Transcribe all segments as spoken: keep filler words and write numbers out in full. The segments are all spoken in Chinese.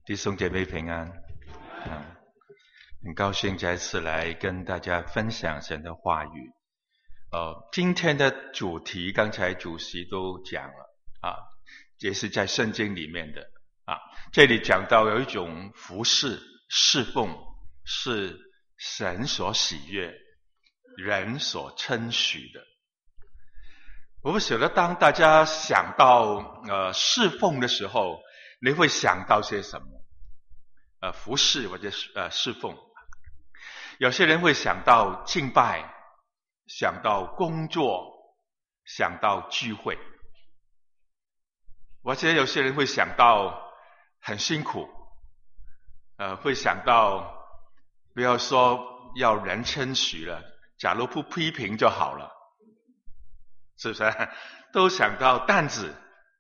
弟兄姐妹平安。嗯，很高兴再次来跟大家分享神的话语。呃，今天的主题刚才主席都讲了啊，也是在圣经里面的啊。这里讲到有一种服侍侍奉是神所喜悦、人所称许的。我不晓得当大家想到呃侍奉的时候，你会想到些什么？呃，服侍或者呃侍奉。有些人会想到敬拜，想到工作，想到聚会。或者有些人会想到很辛苦，呃，会想到不要说要人称许了，假如不批评就好了，是不是？都想到担子，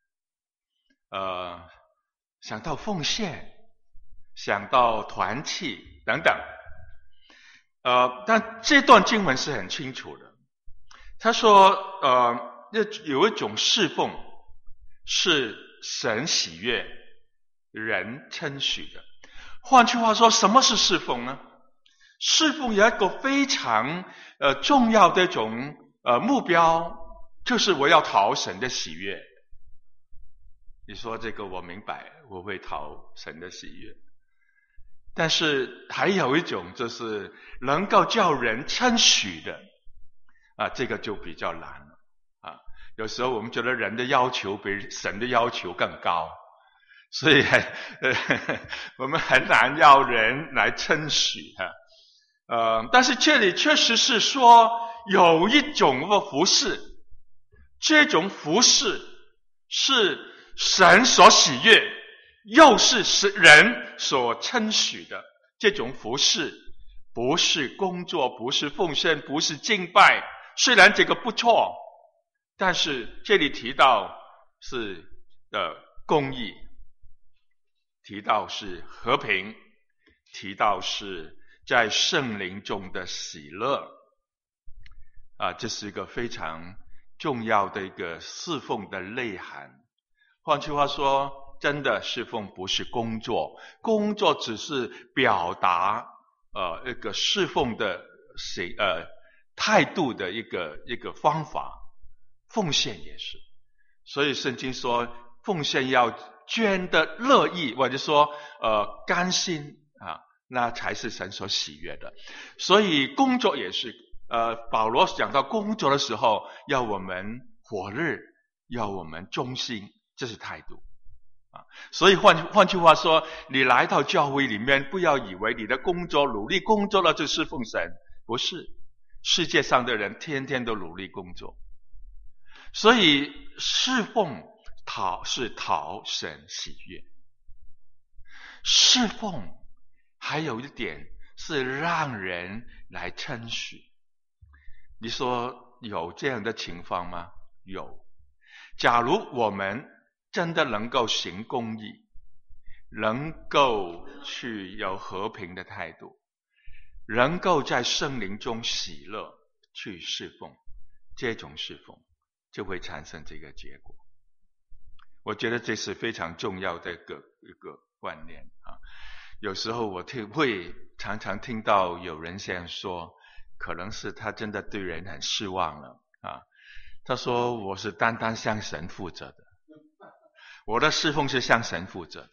呃。想到奉献，想到团契等等，呃，但这段经文是很清楚的。他说，呃，有一种侍奉是神喜悦、人称许的。换句话说，什么是侍奉呢？侍奉有一个非常呃重要的一种呃目标，就是我要讨神的喜悦。你说这个我明白，我会讨神的喜悦。但是还有一种就是能够叫人称许的啊，这个就比较难了啊。有时候我们觉得人的要求比神的要求更高，所以呃我们很难要人来称许哈。呃，但是这里确实是说有一种服侍，这种服侍是神所喜悦，又是人所称许的。这种服事不是工作，不是奉献，不是敬拜，虽然这个不错，但是这里提到是的公义，提到是和平，提到是在圣灵中的喜乐啊，这是一个非常重要的一个侍奉的内涵。换句话说，真的侍奉不是工作，工作只是表达呃一个侍奉的谁呃态度的一个一个方法，奉献也是。所以圣经说，奉献要捐的乐意，或者说呃甘心啊，那才是神所喜悦的。所以工作也是，呃保罗讲到工作的时候，要我们火热，要我们忠心。这是态度啊，所以换换句话说，你来到教会里面，不要以为你的工作努力工作了就侍奉神，不是。世界上的人天天都努力工作，所以侍奉讨是讨神喜悦。侍奉还有一点是让人来称许。你说有这样的情况吗？有。假如我们真的能够行公义，能够去有和平的态度，能够在圣灵中喜乐去侍奉，这种侍奉就会产生这个结果。我觉得这是非常重要的一个一个观念啊。有时候我听会常常听到有人这样说，可能是他真的对人很失望了啊。他说我是单单向神负责的，我的侍奉是向神负责的，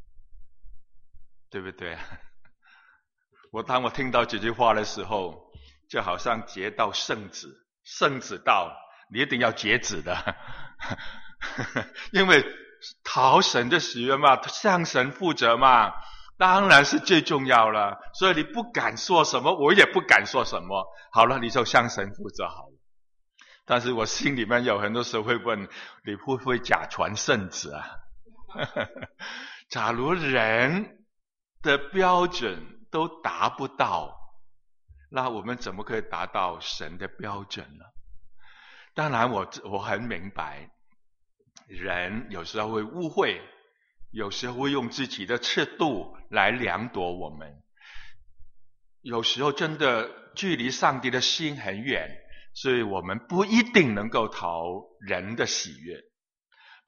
对不对？我当我听到这句话的时候，就好像结到圣子，圣子到你一定要结子的因为讨神的喜悦嘛，向神负责嘛，当然是最重要了。所以你不敢说什么，我也不敢说什么，好了，你就向神负责好了。但是我心里面有很多时候会问，你会不会假传圣旨啊假如人的标准都达不到，那我们怎么可以达到神的标准呢？当然我我很明白，人有时候会误会，有时候会用自己的尺度来量度我们，有时候真的距离上帝的心很远，所以我们不一定能够讨人的喜悦。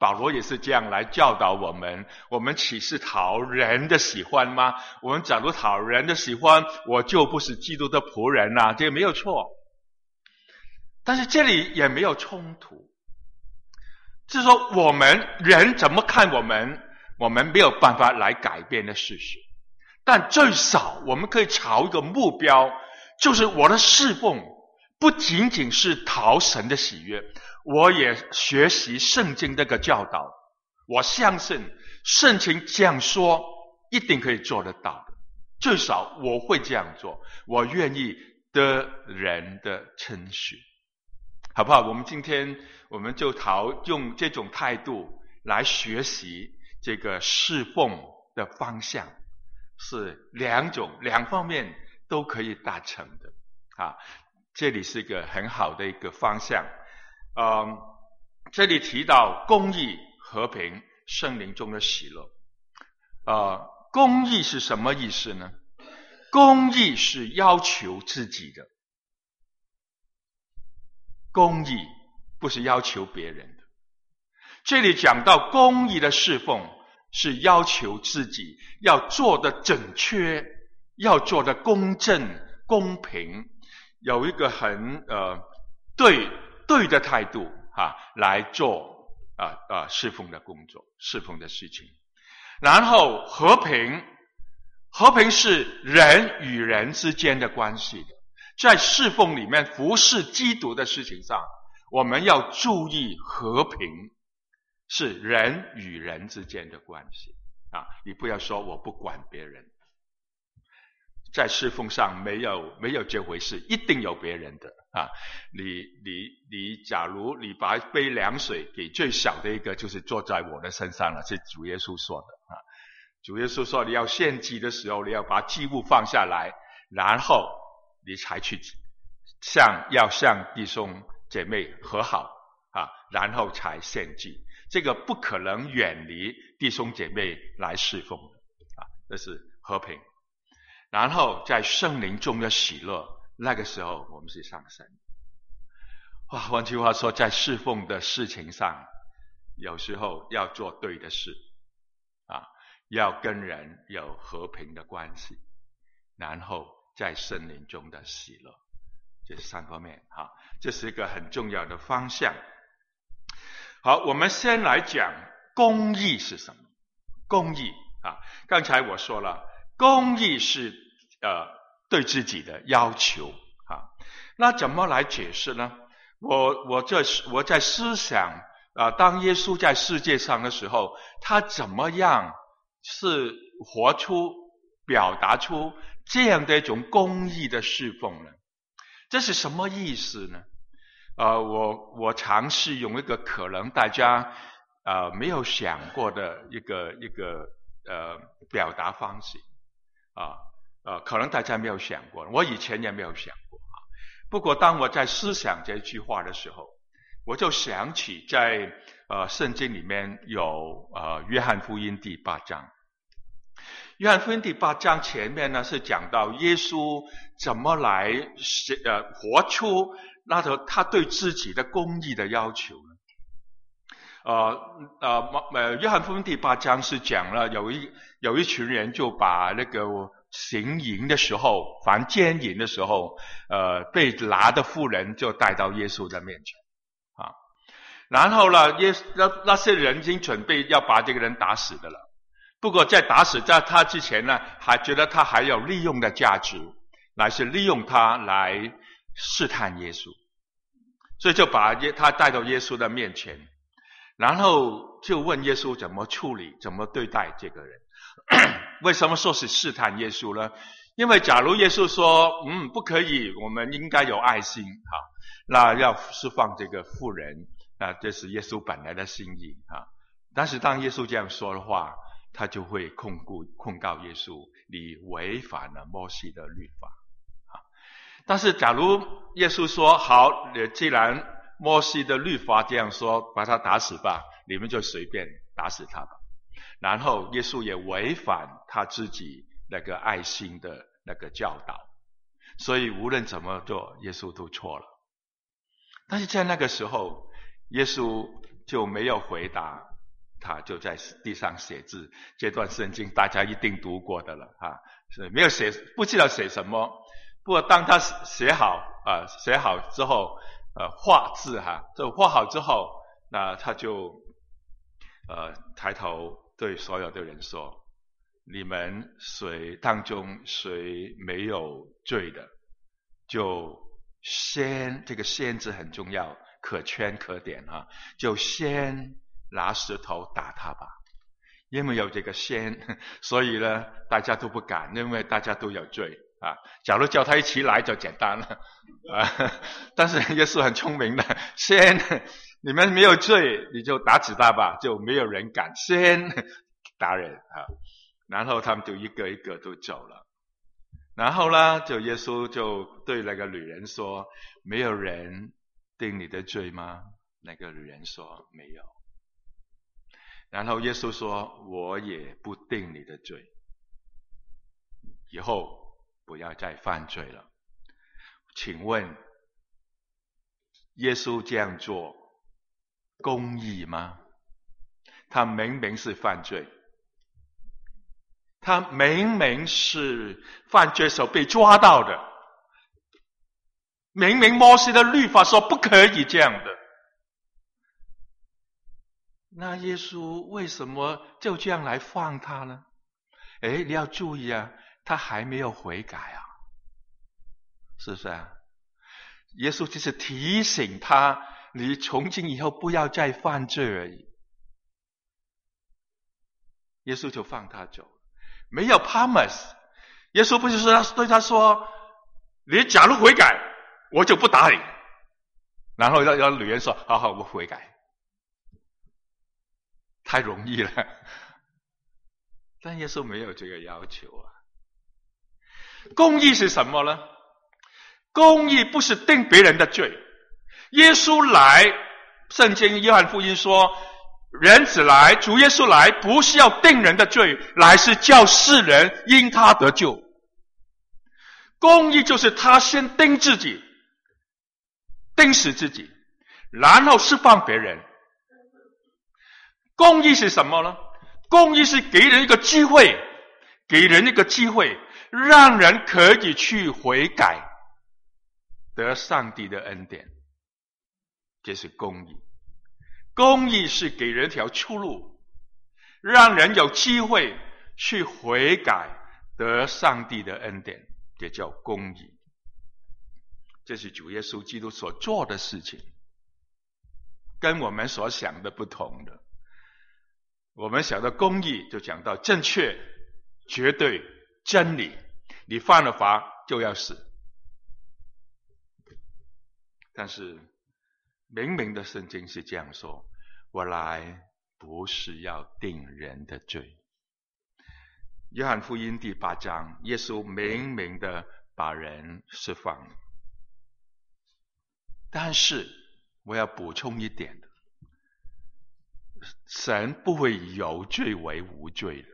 保罗也是这样来教导我们，我们岂是讨人的喜欢吗？我们假如讨人的喜欢，我就不是基督的仆人啊，这个没有错。但是这里也没有冲突，就是说我们人怎么看我们，我们没有办法来改变的事实，但最少我们可以朝一个目标，就是我的侍奉不仅仅是讨神的喜悦，我也学习圣经这个教导，我相信圣经这样说一定可以做得到的，最少我会这样做，我愿意得人的称许，好不好？我们今天我们就讨用这种态度来学习这个侍奉的方向，是两种两方面都可以达成的啊。这里是一个很好的一个方向。嗯，这里提到公义、和平、圣灵中的喜乐。呃，公义是什么意思呢？公义是要求自己的，公义不是要求别人的。这里讲到公义的侍奉是要求自己要做的准确，要做的公正、公平，有一个很呃对对的态度啊，来做啊啊侍奉的工作、侍奉的事情。然后和平，和平是人与人之间的关系的，在侍奉里面服侍基督的事情上，我们要注意和平是人与人之间的关系啊！你不要说我不管别人，在侍奉上没有没有这回事，一定有别人的啊！你你你，假如你把一杯凉水给最小的一个，就是坐在我的身上了，是主耶稣说的啊！主耶稣说，你要献祭的时候，你要把祭物放下来，然后你才去向要向弟兄姐妹和好啊，然后才献祭。这个不可能远离弟兄姐妹来侍奉的啊，这是和平。然后在圣灵中的喜乐，那个时候我们是上升。哇，换句话说，在侍奉的事情上，有时候要做对的事啊，要跟人有和平的关系，然后在圣灵中的喜乐，这三方面啊，这是一个很重要的方向。好，我们先来讲公义是什么。公义啊，刚才我说了，公义是呃对自己的要求啊。那怎么来解释呢？我我这我在思想啊、呃，当耶稣在世界上的时候，他怎么样是活出、表达出这样的一种公义的侍奉呢？这是什么意思呢？呃，我我尝试用一个可能大家呃没有想过的一个一个呃表达方式啊，呃，可能大家没有想过，我以前也没有想过啊。不过当我在思想这句话的时候，我就想起在呃圣经里面有呃约翰福音第八章。约翰福音第八章前面呢是讲到耶稣怎么来呃活出那个他对自己的公义的要求呢？呃呃呃，约翰福音第八章是讲了有一有一群人就把那个行淫的时候，凡奸淫的时候，呃被拿的妇人就带到耶稣的面前啊，然后呢，耶那那些人已经准备要把这个人打死的了。不过在打死在他之前呢，还觉得他还有利用的价值，乃是利用他来试探耶稣，所以就把他带到耶稣的面前，然后就问耶稣怎么处理，怎么对待这个人。为什么说是试探耶稣呢？因为假如耶稣说嗯不可以，我们应该有爱心啊，那要释放这个妇人啊，这是耶稣本来的心意啊。但是当耶稣这样说的话，他就会控告控告耶稣，你违反了摩西的律法啊。但是假如耶稣说好，既然摩西的律法这样说，把他打死吧，你们就随便打死他吧。然后耶稣也违反他自己那个爱心的那个教导，所以无论怎么做，耶稣都错了。但是在那个时候，耶稣就没有回答他就在地上写字。这段圣经大家一定读过的了啊，是没有写，不知道写什么。不过当他写好啊，写好之后，呃，画字哈，这画好之后，那他就呃抬头对所有的人说：“你们谁当中谁没有罪的，就先这个先字很重要，可圈可点啊，就先拿石头打他吧。”因为有这个先，所以呢，大家都不敢，因为大家都有罪啊。假如叫他一起来就简单了啊，但是耶稣很聪明的，先你们没有罪，你就打死他吧，就没有人敢先打人啊。然后他们就一个一个都走了。然后呢，就耶稣就对那个女人说：“没有人定你的罪吗？”那个女人说：“没有。”然后耶稣说：“我也不定你的罪，以后不要再犯罪了。”请问，耶稣这样做公义吗？他明明是犯罪。他明明是犯罪时候被抓到的，明明摩西的律法说不可以这样的，那耶稣为什么就这样来放他呢？诶，你要注意啊，他还没有悔改啊，是不是啊？耶稣只是提醒他，你从今以后不要再犯罪而已。耶稣就放他走。没有 promise， 耶稣不是说他对他说：“你假如悔改，我就不打你。”然后要要女人说：“好好，我悔改。”太容易了。但耶稣没有这个要求啊。公义是什么呢？公义不是定别人的罪。耶稣来，圣经约翰福音说，人子来，主耶稣来，不是要定人的罪，来是叫世人因他得救。公义就是他先定自己，定死自己，然后释放别人。公义是什么呢？公义是给人一个机会，给人一个机会，让人可以去悔改，得上帝的恩典。这是公义。公义是给人一条出路，让人有机会去悔改，得上帝的恩典，这叫公义。这是主耶稣基督所做的事情，跟我们所想的不同的。我们想到公义就讲到正确、绝对、真理，你犯了法就要死。但是明明的圣经是这样说，我来不是要定人的罪。约翰福音第八章，耶稣明明的把人释放了。但是我要补充一点的，神不会以有罪为无罪的。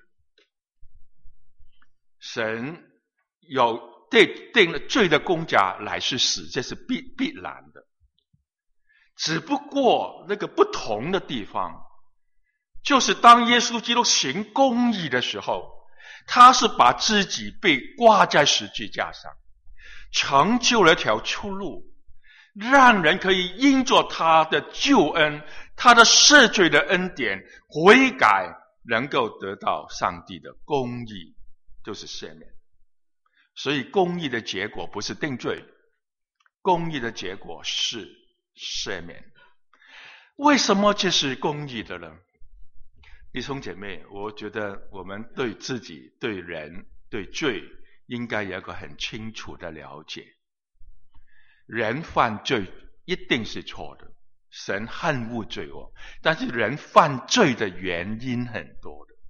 神有定定了罪的公价乃是死，这是必必然的。只不过那个不同的地方，就是当耶稣基督行公义的时候，他是把自己被挂在十字架上，成就了一条出路，让人可以因着他的救恩，他的赦罪的恩典，悔改，能够得到上帝的公义，就是赦免。所以公义的结果不是定罪，公义的结果是赦免。为什么这是公义的呢？弟兄姐妹，我觉得我们对自己、对人、对罪应该有一个很清楚的了解。人犯罪一定是错的，神恨恶罪恶，但是人犯罪的原因很多的。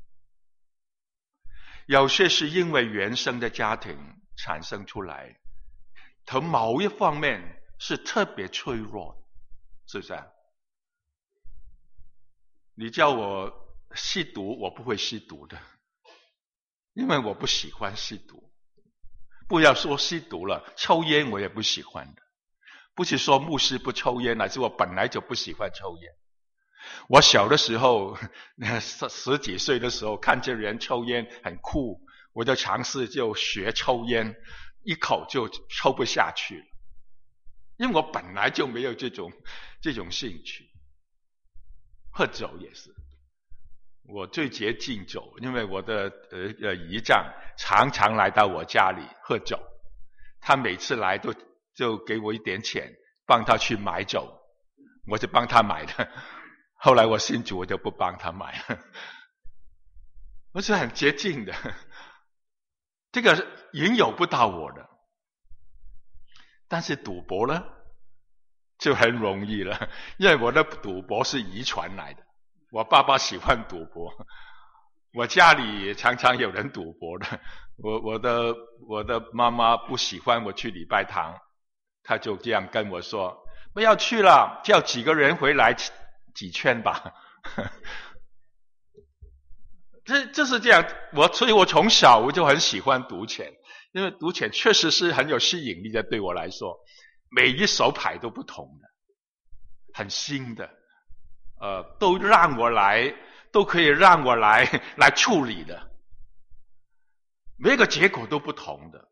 有些是因为原生的家庭产生出来，从某一方面是特别脆弱的，是不是啊？你叫我吸毒，我不会吸毒的，因为我不喜欢吸毒。不要说吸毒了，抽烟我也不喜欢的。不是说牧师不抽烟，乃是我本来就不喜欢抽烟。 我小的时候十十几岁的时候，看见人抽烟很酷，我就尝试就学抽烟，一口就抽不下去了，因为我本来就没有这种这种兴趣。喝酒也是，我最接近酒，因为我的呃呃姨丈常常来到我家里喝酒，他每次来都就给我一点钱，帮他去买酒，我就帮他买的。后来我信主，我就不帮他买了。我是很接近的，这个引诱不到我的。但是赌博呢，就很容易了，因为我的赌博是遗传来的。我爸爸喜欢赌博，我家里常常有人赌博的。我我的我的妈妈不喜欢我去礼拜堂，她就这样跟我说：“不要去了，叫几个人回来几圈吧。”这这是这样，我所以我从小我就很喜欢赌钱，因为赌钱确实是很有吸引力的，对我来说，每一手牌都不同的，很新的，呃，都让我来，都可以让我来来处理的，每个结果都不同的，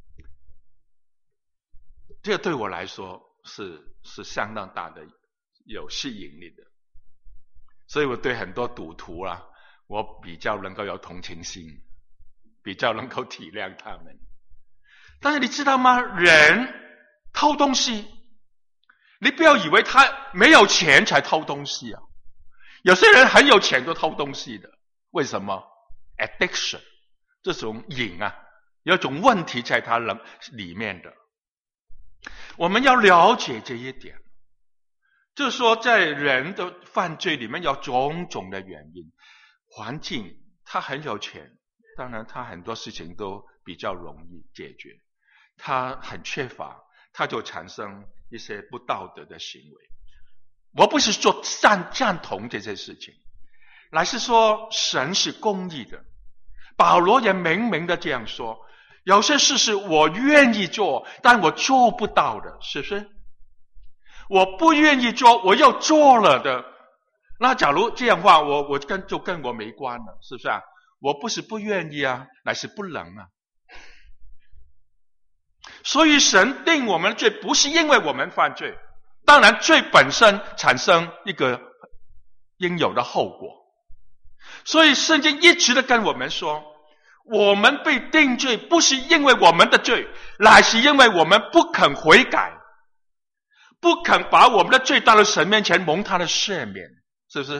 这个对我来说是是相当大的有吸引力的，所以我对很多赌徒啊，我比较能够有同情心，比较能够体谅他们。但是你知道吗？人偷东西，你不要以为他没有钱才偷东西啊。有些人很有钱都偷东西的，为什么 ？addiction 这种瘾啊，有一种问题在他里面的。我们要了解这一点，就是说在人的犯罪里面有种种的原因。环境，他很有钱，当然他很多事情都比较容易解决。他很缺乏，他就产生一些不道德的行为。我不是说赞赞同这些事情，乃是说神是公义的。保罗也明明的这样说，有些事是我愿意做，但我做不到的，是不是？我不愿意做，我又做了的。那假如这样的话，我我跟就跟我没关了，是不是啊？我不是不愿意啊，乃是不能啊。所以神定我们的罪，不是因为我们犯罪，当然罪本身产生一个应有的后果。所以圣经一直的跟我们说，我们被定罪不是因为我们的罪，乃是因为我们不肯悔改，不肯把我们的罪带到神面前蒙他的赦免，是不是？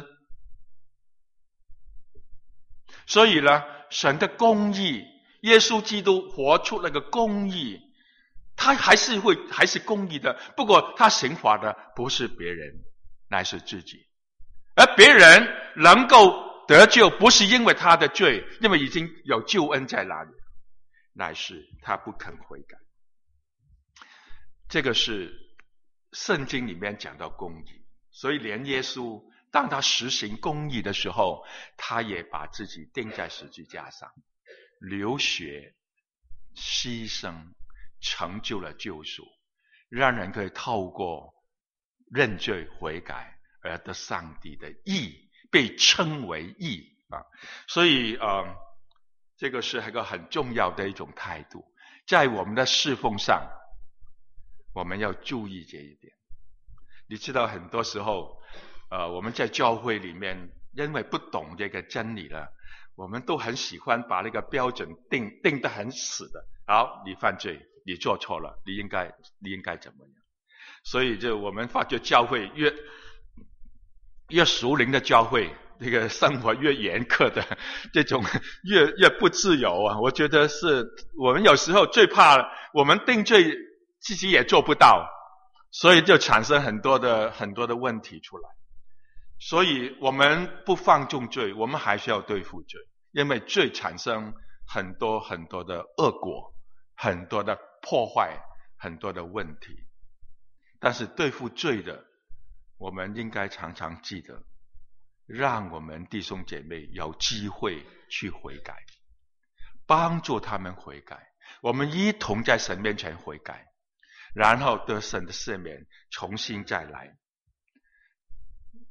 所以呢，神的公义，耶稣基督活出那个公义，他还是会还是公义的，不过他刑罚的不是别人，乃是自己。而别人能够得救，不是因为他的罪，因为已经有救恩在那里，乃是他不肯悔改。这个是圣经里面讲到公义，所以连耶稣当他实行公义的时候，他也把自己钉在十字架上，流血牺牲，成就了救赎，让人可以透过认罪悔改而得上帝的义，被称为义啊。所以呃，这个是一个很重要的一种态度，在我们的侍奉上，我们要注意这一点。你知道很多时候呃，我们在教会里面因为不懂这个真理了，我们都很喜欢把那个标准定定得很死的。好，你犯罪，你做错了，你应该你应该怎么样？所以就我们发觉教会越越属灵的教会，这个生活越严苛的，这种越越不自由啊！我觉得是我们有时候最怕我们定罪自己也做不到，所以就产生很多的很多的问题出来。所以我们不放纵罪，我们还是要对付罪，因为罪产生很多很多的恶果，很多的破坏，很多的问题。但是对付罪的，我们应该常常记得，让我们弟兄姐妹有机会去悔改，帮助他们悔改，我们一同在神面前悔改，然后得神的赦免，重新再来。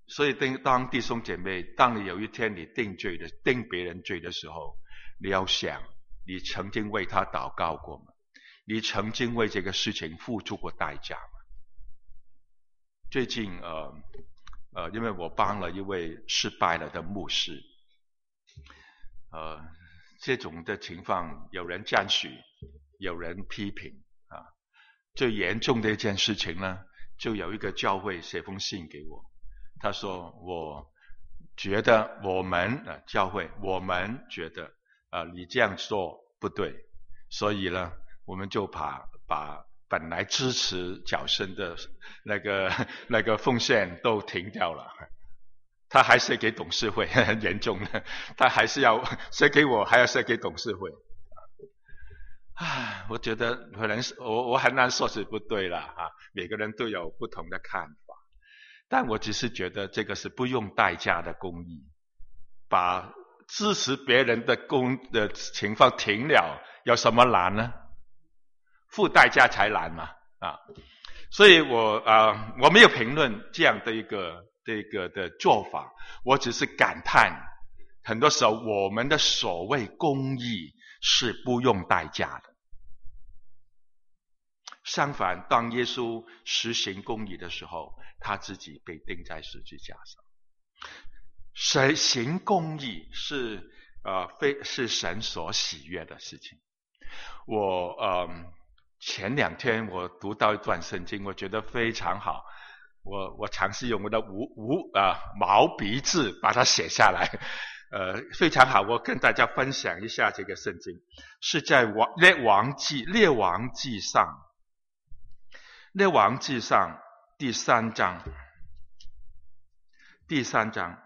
所以当弟兄姐妹，当你有一天你定罪的定别人罪的时候，你要想，你曾经为他祷告过吗？你曾经为这个事情付出过代价吗？最近呃呃，因为我帮了一位失败了的牧师，呃，这种的情况有人赞许，有人批评啊。最严重的一件事情呢，就有一个教会写封信给我。他说我觉得我们、呃、教会我们觉得呃你这样做不对，所以呢我们就把把本来支持角声的那个那个奉献都停掉了。他还是给董事会，很严重的，他还是要写给我，还要写给董事会。唉，我觉得可能是我我很难说是不对了啊，每个人都有不同的看法。但我只是觉得这个是不用代价的公益，把支持别人的公的情况停了，有什么难呢？付代价才难嘛啊！所以我呃我没有评论这样的一个这个的做法，我只是感叹，很多时候我们的所谓公益是不用代价的。相反，当耶稣实行公义的时候，他自己被钉在十字架上。实行公义是呃非是神所喜悦的事情。我呃前两天我读到一段圣经，我觉得非常好。我我尝试用我的无无啊、呃、毛笔字把它写下来，呃非常好。我跟大家分享一下这个圣经，是在王列王记列王记上。列王记上第三章，第三章，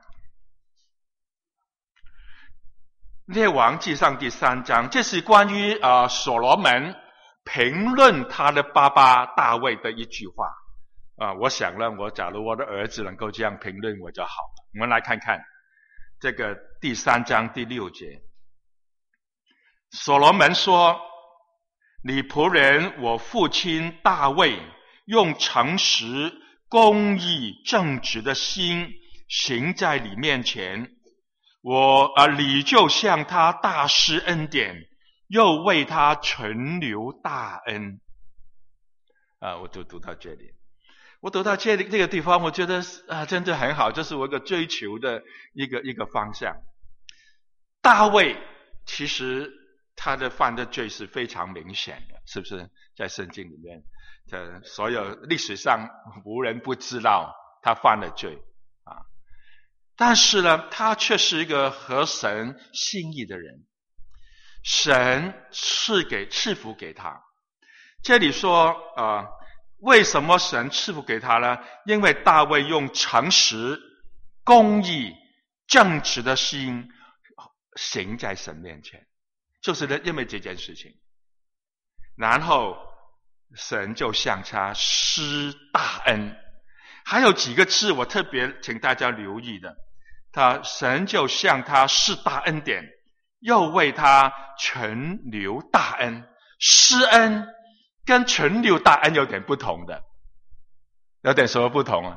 列王记上第三章，这是关于呃所罗门评论他的爸爸大卫的一句话啊、呃。我想了，我假如我的儿子能够这样评论我就好了。我们来看看这个第三章第六节，所罗门说：“你仆人我父亲大卫用诚实、公义、正直的心行在你面前，我啊，你就向他大施恩典，又为他存留大恩。”啊，我就读到这里。我读到这里这个地方，我觉得啊，真的很好，这是我一个追求的一个一个方向。大卫其实他的犯的罪是非常明显的，是不是？在圣经里面，这所有历史上无人不知道他犯了罪啊。但是呢，他却是一个合神心意的人，神赐给赐福给他。这里说呃，为什么神赐福给他呢？因为大卫用诚实、公义、正直的心行在神面前，就是因为这件事情，然后神就向他施大恩。还有几个字我特别请大家留意的，他神就向他施大恩典，又为他存留大恩。施恩跟存留大恩有点不同的，有点什么不同啊？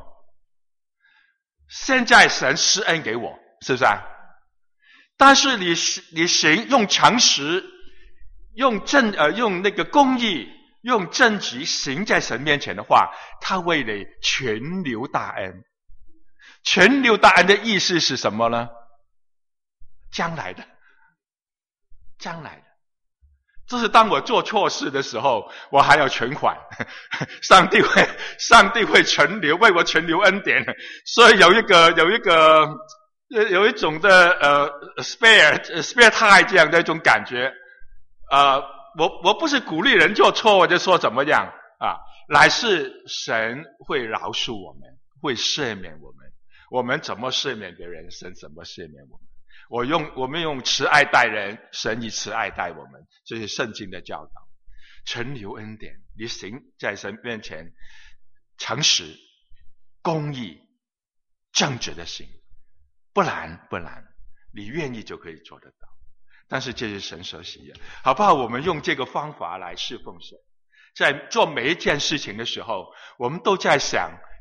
现在神施恩给我，是不是啊？但是你你行用诚实，用正呃用那个公义，用正直行在神面前的话，他为你存留大恩。存留大恩的意思是什么呢？将来的，将来的，就是当我做错事的时候，我还要存款，上帝会上帝会存留，为我存留恩典。所以有一个有一个有一种的呃 spare spare time 这样的一种感觉。呃，我我不是鼓励人做错我就说怎么样啊，乃是神会饶恕我们，会赦免我们。我们怎么赦免别人，神怎么赦免我们。我用我们用慈爱待人，神以慈爱待我们，这是圣经的教导。存留恩典，你行在神面前诚实、公义、正直的行，不然不然你愿意就可以做得到。但是这是神所喜悦，好不好？我们用这个方法来侍奉神，在做每一件事情的时候，我们都在想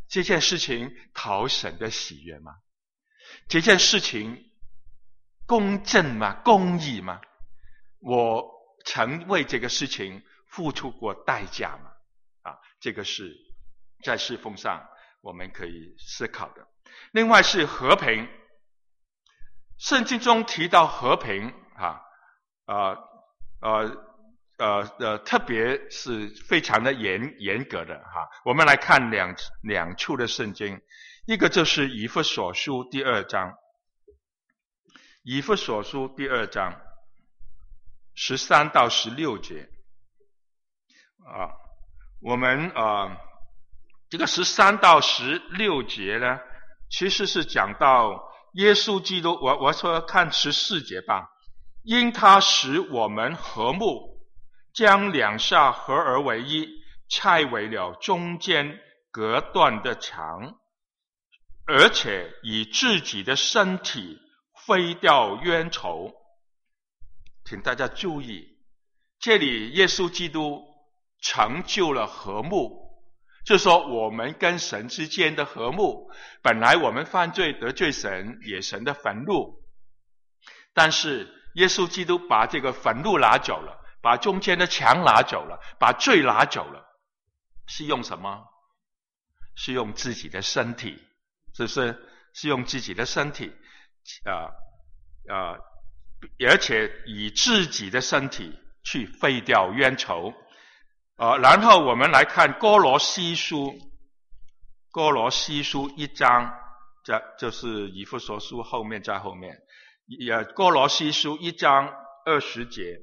这件事情讨神的喜悦吗？这件事情公正吗？公义吗？我曾为这个事情付出过代价吗？啊，这个是在侍奉上我们可以思考的。另外是和平，圣经中提到和平啊，呃呃呃呃，特别是非常的严严格的哈。我们来看两两处的圣经，一个就是以弗所书第二章，以弗所书第二章十三到十六节啊，我们啊这个十三到十六节呢，其实是讲到耶稣基督，我我说看十四节吧，因他使我们和睦，将两下合而为一，拆为了中间隔断的墙，而且以自己的身体废掉冤仇。请大家注意，这里耶稣基督成就了和睦，就是说我们跟神之间的和睦，本来我们犯罪得罪神，也神的愤怒，但是耶稣基督把这个愤怒拿走了，把中间的墙拿走了，把罪拿走了，是用什么？是用自己的身体，是不是？是用自己的身体啊啊，而且以自己的身体去废掉冤仇。呃，然后我们来看哥罗西书，哥罗西书一章，这就是以弗所书后面在后面，呃，哥罗西书一章二十节，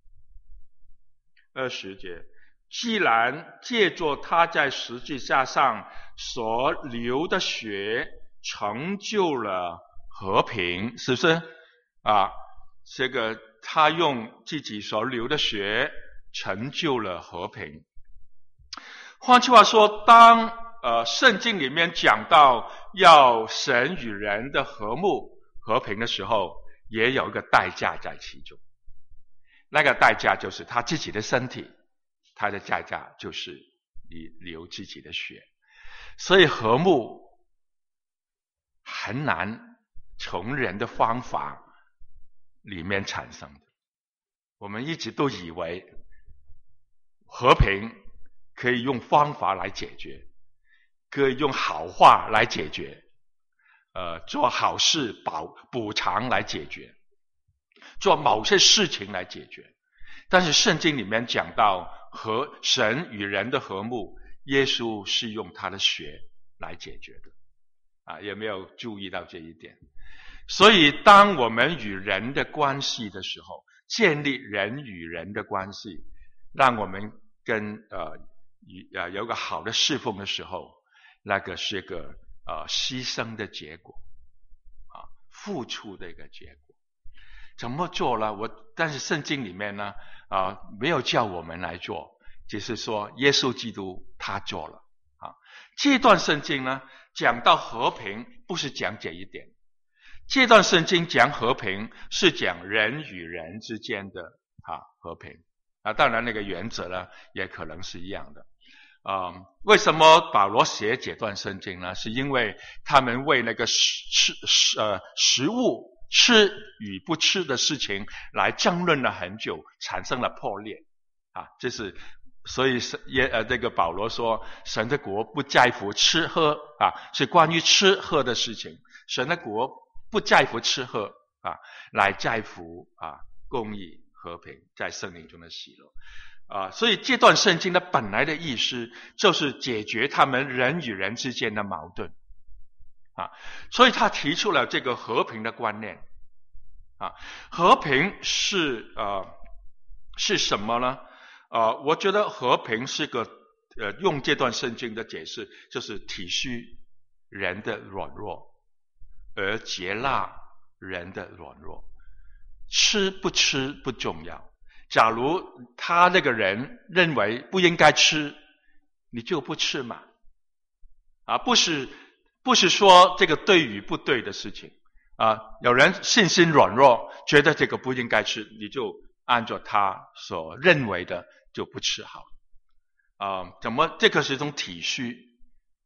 二十节，既然借着他在十字架上所流的血成就了和平，是不是啊？这个他用自己所流的血成就了和平。换句话说，当呃圣经里面讲到要神与人的和睦和平的时候，也有一个代价在其中。那个代价就是他自己的身体，他的代价就是你流自己的血。所以和睦很难从人的方法里面产生的。我们一直都以为和平可以用方法来解决，可以用好话来解决，呃，做好事补补偿来解决，做某些事情来解决。但是圣经里面讲到和神与人的和睦，耶稣是用他的血来解决的啊，有没有注意到这一点？所以当我们与人的关系的时候，建立人与人的关系，让我们跟呃呃有个好的侍奉的时候，那个是个呃牺牲的结果啊，付出的一个结果。怎么做呢？我但是圣经里面呢啊、呃、没有叫我们来做，只是说耶稣基督他做了啊。这段圣经呢讲到和平，不是讲这一点。这段圣经讲和平是讲人与人之间的啊和平啊，当然那个原则呢也可能是一样的。啊、嗯，为什么保罗写这段圣经呢？是因为他们为那个食食呃食物吃与不吃的事情来争论了很久，产生了破裂啊。这是所以是也呃这个保罗说，神的国不在乎吃喝啊，是关于吃喝的事情。神的国不在乎吃喝啊，来在乎啊公义和平，在圣灵中的喜乐啊。所以这段圣经的本来的意思就是解决他们人与人之间的矛盾啊。所以他提出了这个和平的观念啊。和平是呃是什么呢？呃，我觉得和平是个呃用这段圣经的解释，就是体恤人的软弱，而接纳人的软弱。吃不吃不重要，假如他那个人认为不应该吃，你就不吃嘛。啊，不是不是说这个对与不对的事情啊。有人信心软弱，觉得这个不应该吃，你就按照他所认为的就不吃好啊。怎么这个是一种体恤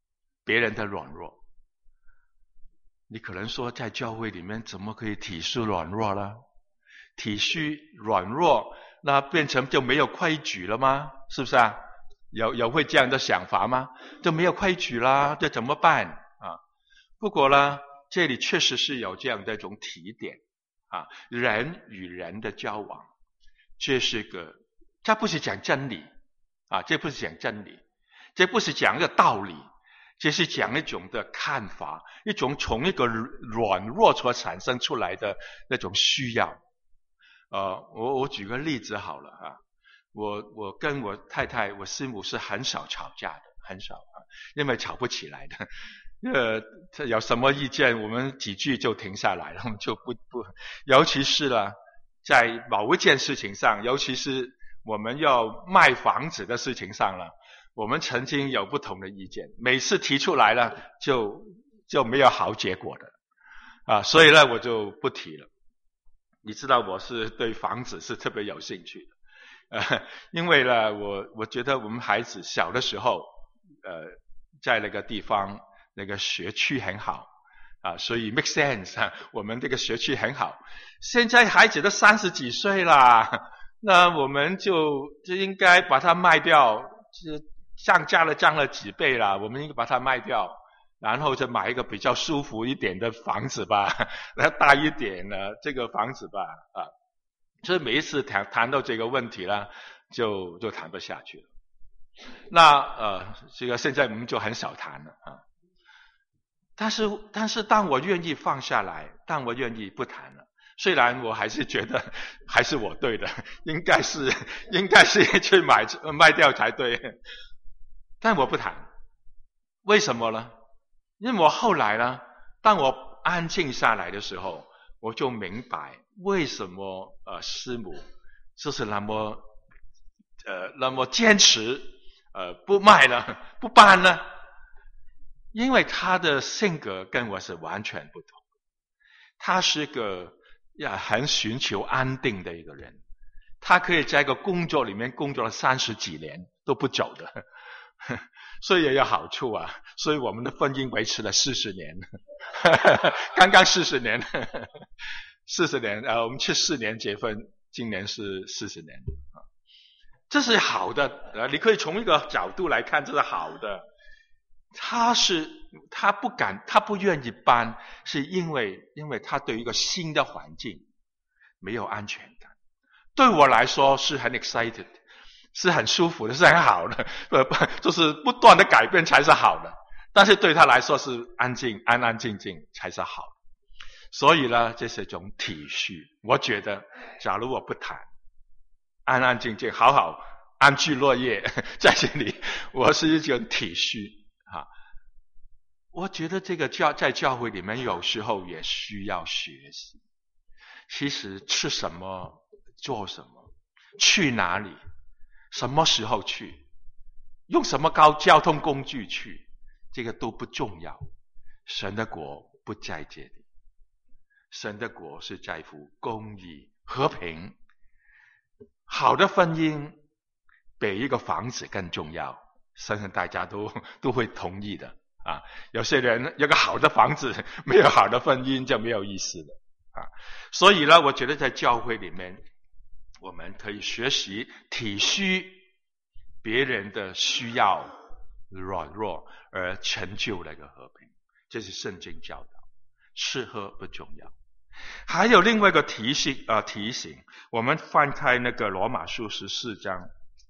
别人的软弱。你可能说，在教会里面怎么可以体恤软弱呢？体恤软弱，那变成就没有规矩了吗？是不是啊？有有会这样的想法吗？就没有规矩啦，这怎么办啊？不过呢，这里确实是有这样的一种提点啊，人与人的交往，这是个，这不是讲真理啊，这不是讲真理，这不是讲一个道理，这是讲一种的看法，一种从一个软弱所产生出来的那种需要。呃，我我举个例子好了啊，我我跟我太太，我师母是很少吵架的，很少啊，因为吵不起来的。呃，有什么意见，我们几句就停下来了，我们就不不，尤其是了，在某一件事情上，尤其是我们要卖房子的事情上了，我们曾经有不同的意见，每次提出来了，就就没有好结果的啊，所以呢，我就不提了。你知道我是对房子是特别有兴趣的，呃，因为呢，我我觉得我们孩子小的时候，呃，在那个地方那个学区很好啊，所以 make sense 啊，我们这个学区很好。现在孩子都三十几岁啦，那我们就就应该把它卖掉，就涨价了，涨了几倍啦，我们应该把它卖掉。然后就买一个比较舒服一点的房子吧，那大一点的这个房子吧，啊，所以每一次谈谈到这个问题呢，就就谈不下去了。那呃，这个现在我们就很少谈了啊。但是但是当我愿意放下来，当我愿意不谈了，虽然我还是觉得还是我对的，应该是应该是去买卖掉才对，但我不谈，为什么呢？因为我后来呢，当我安静下来的时候，我就明白为什么呃师母就是那么呃那么坚持呃不卖了不搬呢，因为他的性格跟我是完全不同，他是个呀很寻求安定的一个人，他可以在一个工作里面工作了三十几年都不走的。所以也有好处啊，所以我们的婚姻维持了四十年，刚刚四十年，四十年，呃，我们去四年结婚，今年是四十年，这是好的，呃，你可以从一个角度来看，这是好的。他是他不敢，他不愿意搬，是因为因为他对一个新的环境没有安全感。对我来说是很 excited。是很舒服的，是很好的，呃，就是不断的改变才是好的。但是对他来说是安静、安安静静才是好的。所以呢，这是一种体恤。我觉得，假如我不谈，安安静静、好好安居乐业在这里，我是一种体恤啊。我觉得这个教在教会里面有时候也需要学习。其实吃什么、做什么、去哪里。什么时候去，用什么高交通工具去，这个都不重要。神的国不在这里，神的国是在乎公义、和平。好的婚姻比一个房子更重要，相信大家都都会同意的啊。有些人有个好的房子，没有好的婚姻就没有意思了啊。所以呢，我觉得在教会里面，我们可以学习体恤别人的需要、软弱，而成就那个和平。这是圣经教导，吃喝不重要。还有另外一个提醒，呃，提醒我们翻开那个罗马书十四章，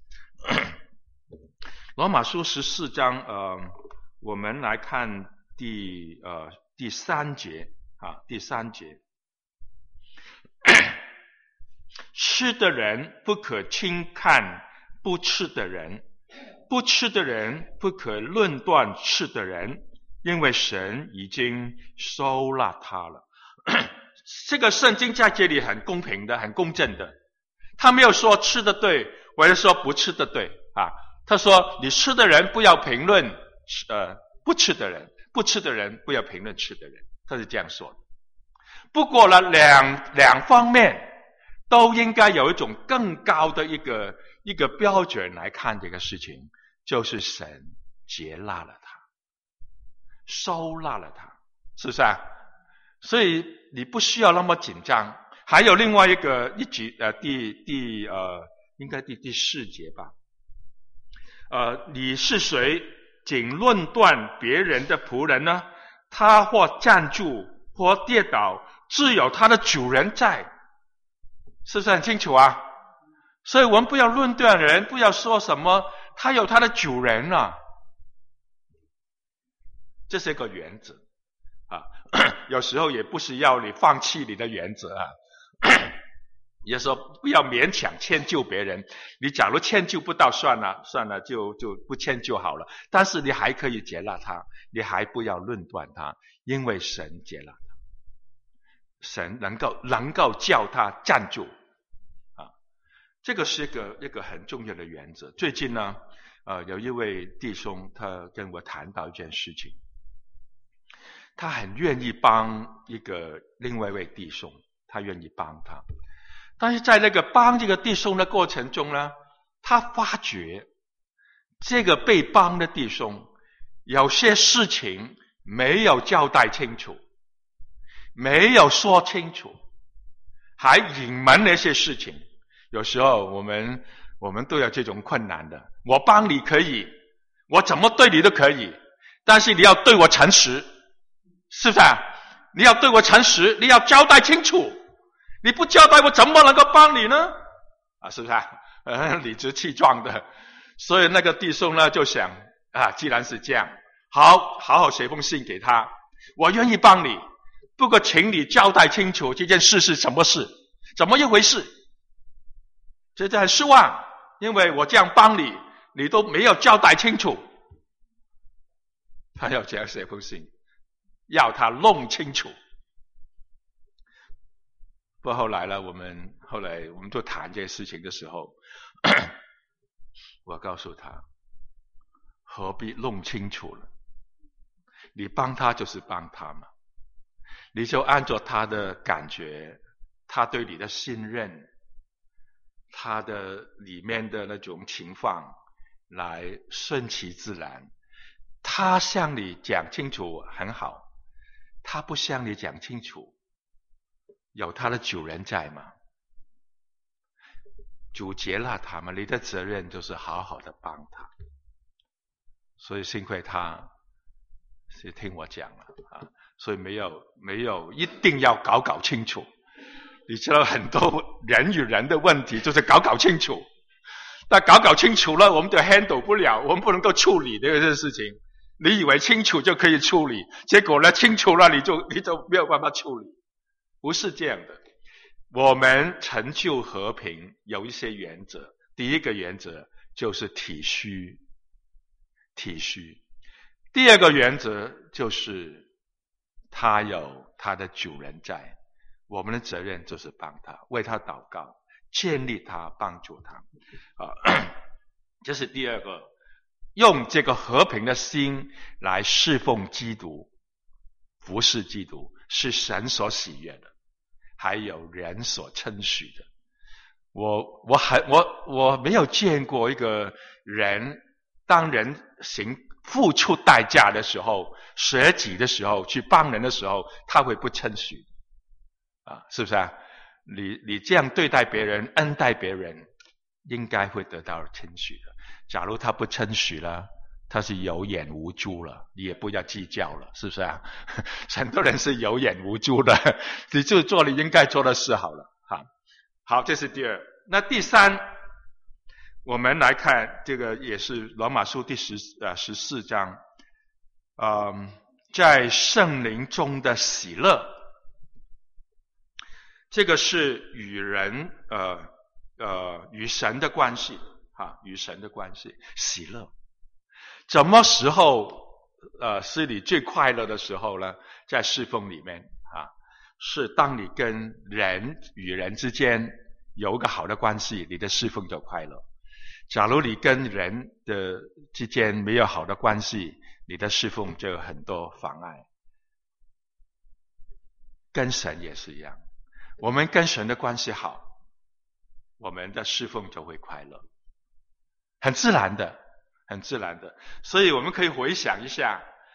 罗马书十四章，呃，我们来看第呃第三节啊，第三节。吃的人不可轻看不吃的人，不吃的人不可论断吃的人，因为神已经收纳他了。这个圣经在这里很公平的，很公正的，他没有说吃的对，或者说不吃的对啊。他说你吃的人不要评论呃不吃的人，不吃的人不要评论吃的人，他是这样说的。不过呢，两两方面都应该有一种更高的一个一个标准来看这个事情，就是神接纳了他。 收纳了他，是不是啊？所以你不需要那么紧张。还有另外一个一局呃第第呃应该第第四节吧。呃，你是谁，仅论断别人的仆人呢？他或站住或跌倒，自有他的主人在，是不是很清楚啊？所以我们不要论断人，不要说什么他有他的主人啊，这是一个原则啊。有时候也不是要你放弃你的原则啊。也说不要勉强迁就别人，你假如迁就不到，算了算了，就就不迁就好了。但是你还可以接纳他，你还不要论断他，因为神接纳他，神能够能够叫他站住啊，这个是一个一个很重要的原则。最近呢，呃，有一位弟兄他跟我谈到一件事情，他很愿意帮一个另外一位弟兄，他愿意帮他。但是在那个帮这个弟兄的过程中呢，他发觉这个被帮的弟兄有些事情没有交代清楚，没有说清楚，还隐瞒了一些事情。有时候我们我们都有这种困难的，我帮你可以，我怎么对你都可以，但是你要对我诚实，是不是啊？你要对我诚实，你要交代清楚，你不交代我怎么能够帮你呢？啊，是不是啊？呃，理直气壮的。所以那个弟兄呢就想啊，既然是这样，好好好写封信给他，我愿意帮你，不过请你交代清楚这件事是什么事，怎么一回事。这就很失望，因为我这样帮你，你都没有交代清楚。他要这样写封信，要他弄清楚。不过后来呢，我们后来我们就谈这些事情的时候，我告诉他，何必弄清楚了？你帮他就是帮他嘛，你就按照他的感觉，他对你的信任，他的里面的那种情况来顺其自然。他向你讲清楚很好，他不向你讲清楚，有他的主人在嘛，主接纳他嘛，你的责任就是好好的帮他。所以幸亏他是听我讲了啊，所以没有没有一定要搞搞清楚。你知道很多人与人的问题就是搞搞清楚，但搞搞清楚了我们就 handle 不了，我们不能够处理这个事情。你以为清楚就可以处理，结果呢清楚了你就你就没有办法处理，不是这样的。我们成就和平有一些原则，第一个原则就是体恤，体恤。第二个原则就是他有他的主人在，我们的责任就是帮他，为他祷告，建立他，帮助他啊，这是第二个，用这个和平的心来侍奉基督，服侍基督，是神所喜悦的，还有人所称许的。我我还我我没有见过一个人，当人行付出代价的时候，舍己的时候，去帮人的时候，他会不称许啊，是不是啊？你你这样对待别人，恩待别人，应该会得到称许的。假如他不称许了，他是有眼无珠了，你也不要计较了，是不是啊？很多人是有眼无珠的，你就做你应该做的事好了。好，好，这是第二。那第三，我们来看这个也是罗马书第十呃十四章，嗯，在圣灵中的喜乐，这个是与人呃呃与神的关系啊，与神的关系，喜乐。什么时候呃是你最快乐的时候呢？在侍奉里面啊，是当你跟人与人之间有一个好的关系，你的侍奉就快乐。假如你跟人的之间没有好的关系，你的侍奉就有很多妨碍。跟神也是一样，我们跟神的关系好，我们的侍奉就会快乐，很自然的，很自然的。所以我们可以回想一下，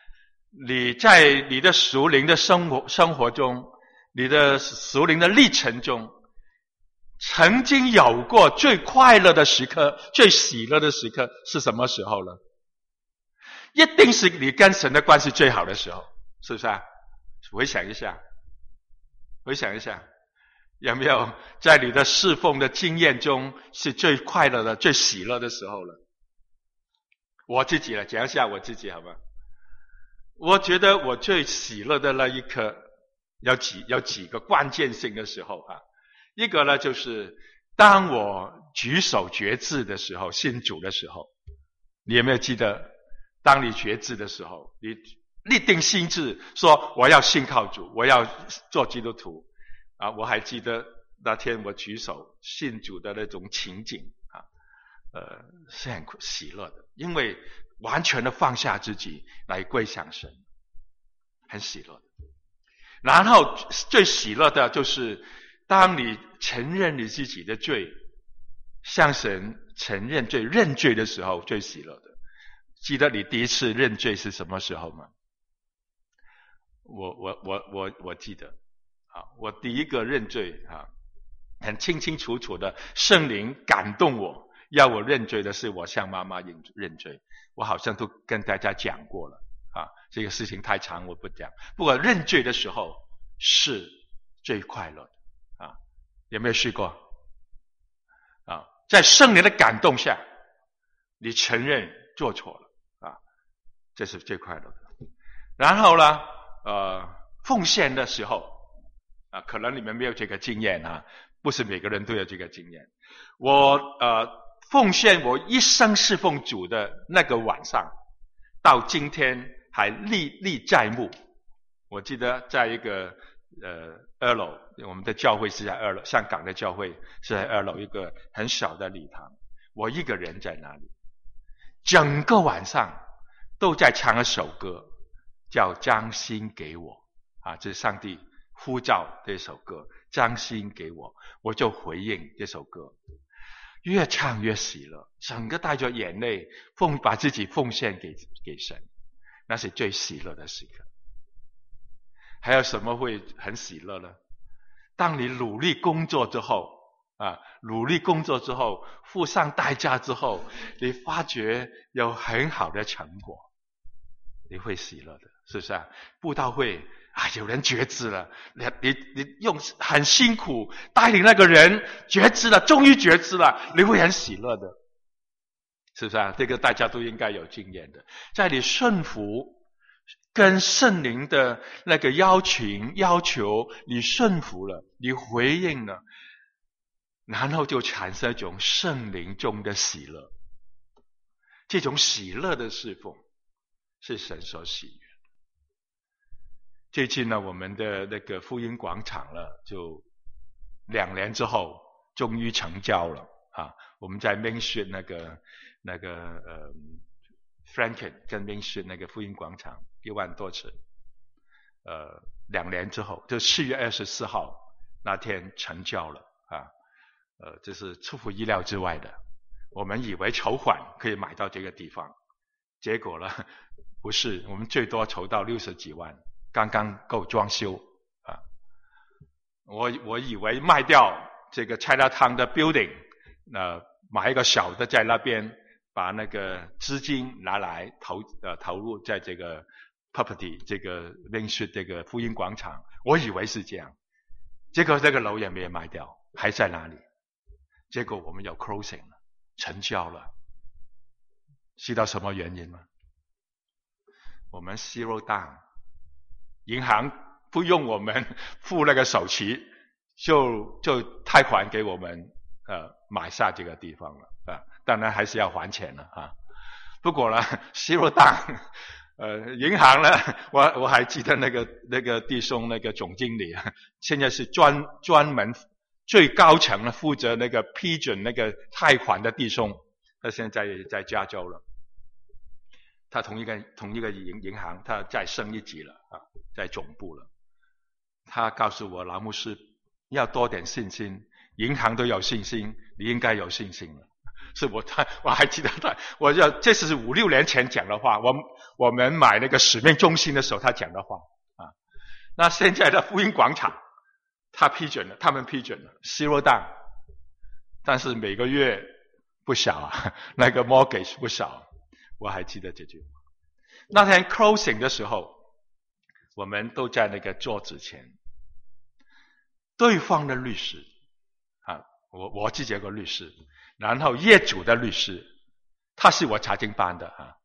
你在你的属灵的生活生活中，你的属灵的历程中，曾经有过最快乐的时刻，最喜乐的时刻是什么时候呢？一定是你跟神的关系最好的时候，是不是啊？回想一下，回想一下，有没有在你的侍奉的经验中是最快乐的、最喜乐的时候了？我自己了，讲一下我自己好吗？我觉得我最喜乐的那一刻，有几有几个关键性的时候啊。一个呢，就是当我举手决志的时候，信主的时候，你有没有记得？当你决志的时候，你立定心志说我要信靠主，我要做基督徒啊！我还记得那天我举手信主的那种情景啊，呃，是很喜乐的，因为完全的放下自己来归向神，很喜乐的。然后最喜乐的就是当你承认你自己的罪，向神承认罪、认罪的时候，最喜乐的。记得你第一次认罪是什么时候吗？我我我我我记得啊，我第一个认罪啊，很清清楚楚的，圣灵感动我，要我认罪的是我向妈妈认认罪。我好像都跟大家讲过了啊，这个事情太长我不讲。不过认罪的时候是最快乐的啊，有没有试过？啊，在圣灵的感动下，你承认做错了。这是最快乐的。然后呢，呃，奉献的时候啊，可能你们没有这个经验啊，不是每个人都有这个经验。我呃奉献我一生侍奉主的那个晚上，到今天还历历在目。我记得在一个呃二楼，我们的教会是在二楼，香港的教会是在二楼一个很小的礼堂，我一个人在那里，整个晚上都在唱一首歌，叫将心给我啊，这是上帝呼召这首歌，将心给我，我就回应这首歌，越唱越喜乐，整个带着眼泪，奉把自己奉献给给神，那是最喜乐的时刻。还有什么会很喜乐呢？当你努力工作之后啊，努力工作之后，付上代价之后，你发觉有很好的成果，你会喜乐的，是不是啊？布道会啊，有人觉知了，你你你用很辛苦带领那个人觉知了，终于觉知了，你会很喜乐的，是不是啊？这个大家都应该有经验的。在你顺服跟圣灵的那个邀请要求，你顺服了，你回应了，然后就产生一种圣灵中的喜乐。这种喜乐的侍奉是神所喜悦。最近呢，我们的那个福音广场了，就两年之后终于成交了啊！我们在 Main Street 那个那个呃 Franklin 跟 Main Street 那个福音广场一万多尺，呃，两年之后，就四月二十四号那天成交了啊！呃，这是出乎意料之外的。我们以为筹款可以买到这个地方，结果呢，不是，我们最多筹到六十几万，刚刚够装修啊！我我以为卖掉这个 Chinatown 的 building， 呃，买一个小的在那边，把那个资金拿来投呃投入在这个 property 这个 Main Street 这个福音广场，我以为是这样，结果这个楼也没有卖掉，还在那里。结果我们有 closing 了，成交了，知道什么原因吗？我们 zero down， 银行不用我们付那个首期，就就贷款给我们呃买下这个地方了啊，当然还是要还钱了啊。不过呢 zero down， 呃，银行呢，我我还记得那个那个弟兄那个总经理，现在是专专门最高层的负责那个批准那个贷款的弟兄，他现在在在加州了。他同一个同一个银银行，他再升一级了啊，在总部了。他告诉我，老牧师要多点信心，银行都有信心，你应该有信心了。 是我他我还记得他，我要这是五六年前讲的话，我我们买那个使命中心的时候他讲的话啊。那现在的福音广场，他批准了，他们批准了 zero down， 但是每个月不少啊，那个 mortgage 不少，我还记得这句话。那天 closing 的时候，我们都在那个桌子前，对方的律师啊，我我自己有个律师，然后业主的律师，他是我财经班的啊，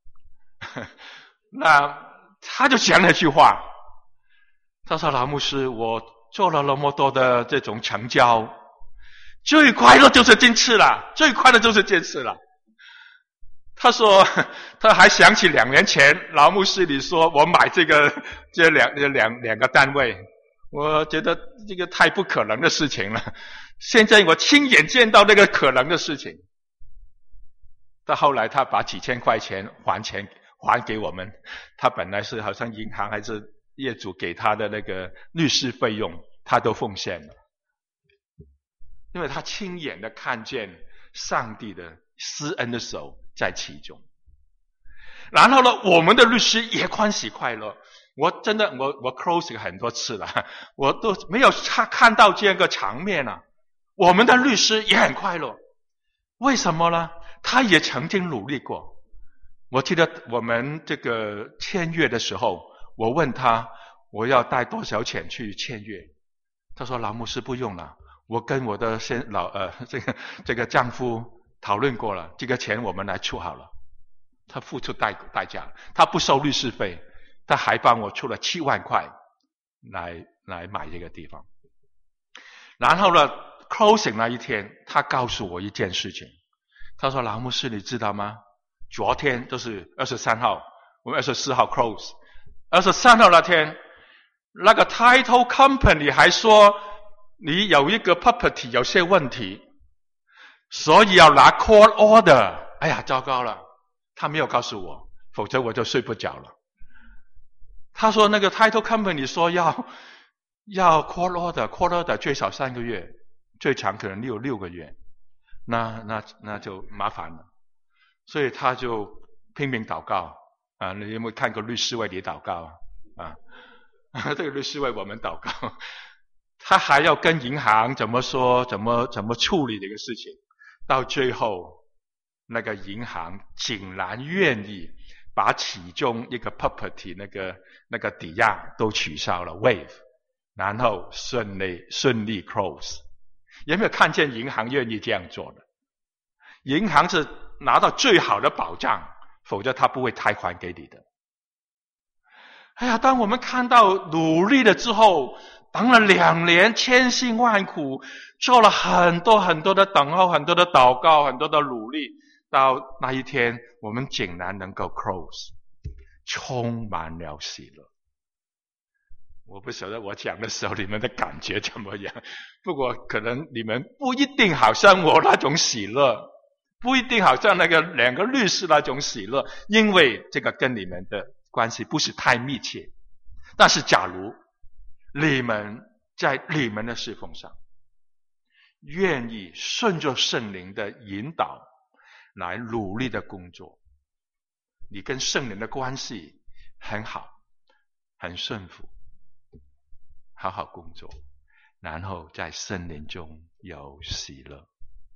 那他就讲了一句话，他说：“老牧师，我做了那么多的这种成交，最快乐就是这次了，最快乐就是这次了。”他说，他还想起两年前老牧师你说我买这个这两两两个单位，我觉得这个太不可能的事情了。现在我亲眼见到那个可能的事情。到后来他把几千块钱还钱还给我们，他本来是好像银行还是业主给他的那个律师费用，他都奉献了，因为他亲眼的看见上帝的施恩的手在其中。然后呢，我们的律师也欢喜快乐。我真的我我 close 很多次了，我都没有看到这个场面啊。我们的律师也很快乐，为什么呢？他也曾经努力过。我记得我们这个签约的时候，我问他我要带多少钱去签约，他说：“老牧师不用了，我跟我的先老呃这个这个丈夫讨论过了，这个钱我们来出好了。”他付出代代价，他不收律师费，他还帮我出了七万块来来买这个地方。然后呢 ，closing 那一天，他告诉我一件事情，他说：“老牧师，你知道吗？昨天就是二十三号，我们二十四号 close， 二十三号那天，那个 title company 还说你有一个 property 有些问题，所以要拿 court order。”哎呀，糟糕了！他没有告诉我，否则我就睡不着了。他说那个 title company 说要要 court order，court order 最少三个月，最长可能六六个月，那那那就麻烦了。所以他就拼命祷告啊！你有没有看过律师为你祷告啊？啊，这个律师为我们祷告，他还要跟银行怎么说，怎么怎么处理这个事情，到最后。那个银行竟然愿意把其中一个 property 那个那个抵押都取消了 waive， 然后顺利顺利 close。有没有看见银行愿意这样做的？银行是拿到最好的保障，否则他不会贷款给你的。哎呀，当我们看到努力了之后，等了两年，千辛万苦，做了很多很多的等候，很多的祷告，很多的努力。到那一天，我们竟然能够 close， 充满了喜乐。我不晓得我讲的时候你们的感觉怎么样，不过可能你们不一定好像我那种喜乐，不一定好像那个两个律师那种喜乐，因为这个跟你们的关系不是太密切。但是假如你们在你们的侍奉上，愿意顺着圣灵的引导来努力的工作，你跟圣灵的关系很好，很顺服，好好工作，然后在圣灵中有喜乐。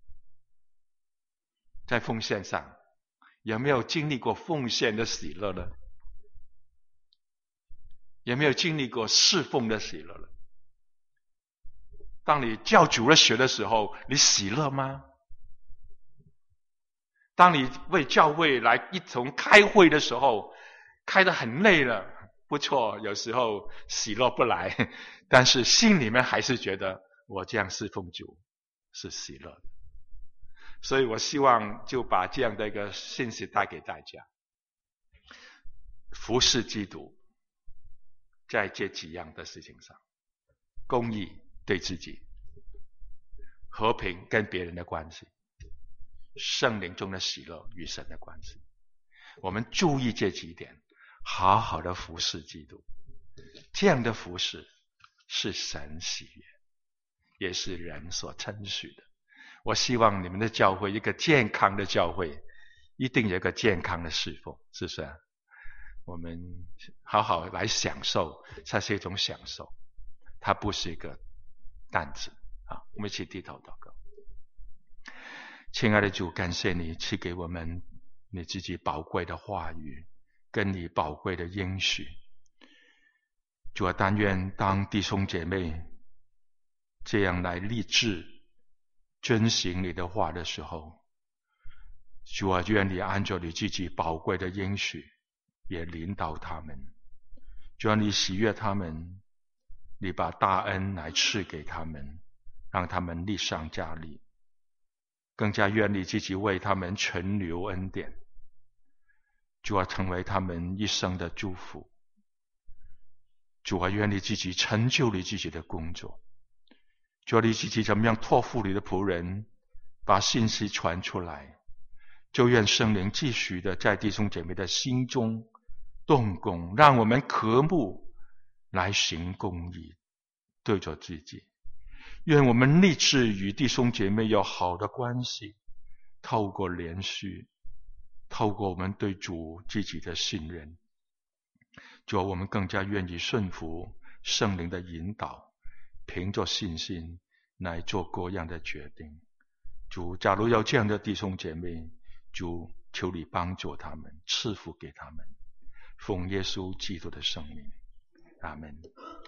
在奉献上有没有经历过奉献的喜乐呢？有没有经历过侍奉的喜乐呢？当你叫主了学的时候，你喜乐吗？当你为教会来一同开会的时候，开得很累了，不错，有时候喜乐不来，但是心里面还是觉得我这样侍奉主是喜乐的。所以我希望就把这样的一个信息带给大家，服侍基督在这几样的事情上，公义对自己，和平跟别人的关系，圣灵中的喜乐与神的关系，我们注意这几点，好好的服侍基督。这样的服侍是神喜悦，也是人所称许的。 我希望你们的教会，一个健康的教会，一定有一个健康的侍奉，是不是啊？我们好好来享受，它是一种享受，它不是一个担子啊！我们一起低头祷告。亲爱的主，感谢你赐给我们你自己宝贵的话语，跟你宝贵的应许。主啊，但愿当弟兄姐妹这样来立志遵行你的话的时候，主啊，愿你按照你自己宝贵的应许也领导他们。主啊，你喜悦他们，你把大恩来赐给他们，让他们力上加力，更加愿你自己为他们存留恩典。主啊，成为他们一生的祝福。主啊，愿你自己成就你自己的工作。主啊，你自己怎么样托付你的仆人把信息传出来，就愿圣灵继续的在弟兄姐妹的心中动工，让我们渴慕来行公义，对着自己。愿我们立志与弟兄姐妹有好的关系，透过连续，透过我们对主自己的信任，主啊，我们更加愿意顺服圣灵的引导，凭着信心来做各样的决定。主，假如有这样的弟兄姐妹，主求你帮助他们，赐福给他们，奉耶稣基督的圣名，阿们。